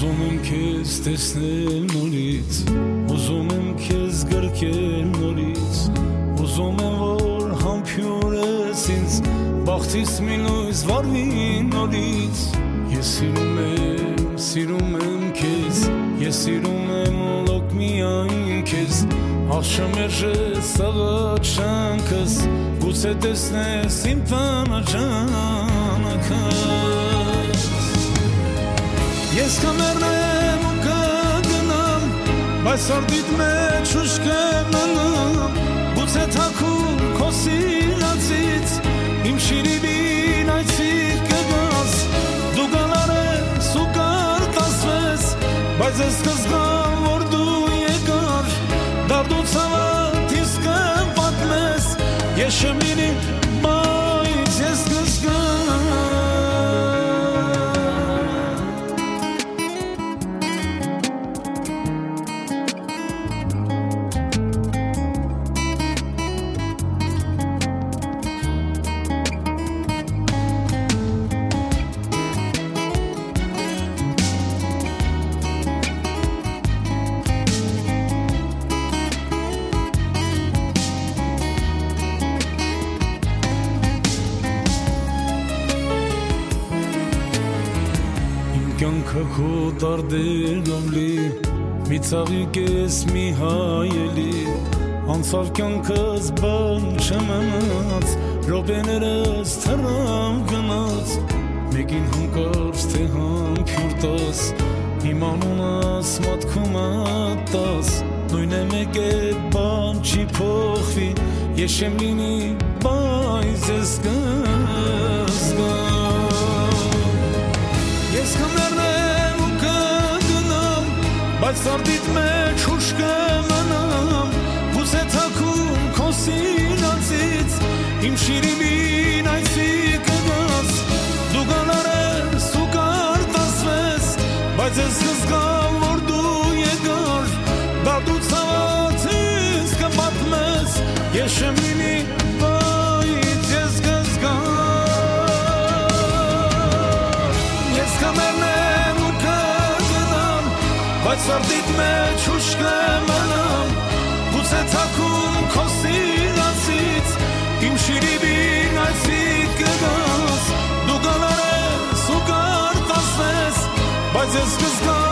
Ուզում եմ քեզ տեսնել նորից, ուզում եմ քեզ գրկել նորից, ուզում եմ որ համբյուրես ինձ, բախտիս մի լույս վառվի նորից։ Ես սիրում եմ քեզ, ես սիրում եմ լոկ միայն քեզ, աղշամերժես աղաչ շանքս, գուցե տեսնես իմ տանաճանակս։ Ես կմեռնեմ ու կգնամ, բայց սարդիդ մեջ ուշ կմնամ, գուցե թաքուն քո սիրածից, իմ շիրիմին այցիր կգաս, դու գալար ես ու կարտասվես, բայց ես կզգամ, որ դու եկար, դարդու ցավդ ինձ կպատմես, ես շմինի, բայց ես կզգամ։ Քո դարդերով լի, մի ծաղիկ ես մի հայելի, անցավ կյանքս բան չմնաց, րոպեներս թռավ գնաց, մեկին հանկարծ թե համբյուր տաս, իմ անունս մատքում ատաս, նույն է մեկ է բան չի փոխվի, ես չեմ լինի, բայց ես կզգամ։ Ես կմեռնեմ ու կգնամ, բայց սարդիդ մեջ ուշ կմնամ, գուցե թաքուն քո սիրածից, իմ շիրիմին այցիր կգաս, դու գալար ես ու կարտասվես, բայց ես կզգամ, որ դու եկար, դարդու ցավդ ինձ կպատմես, ես չեմ լինի, բայց ես կզգամ։ Կմեռնեմ ու կգնամ, բայց սարդիդ մեջ ուշ կմնամ, գուցե թաքուն քո սիրածից, իմ շիրիմին այցիր կգաս, դու գալար ես ու կարտասվես, բայց ես կզգամ,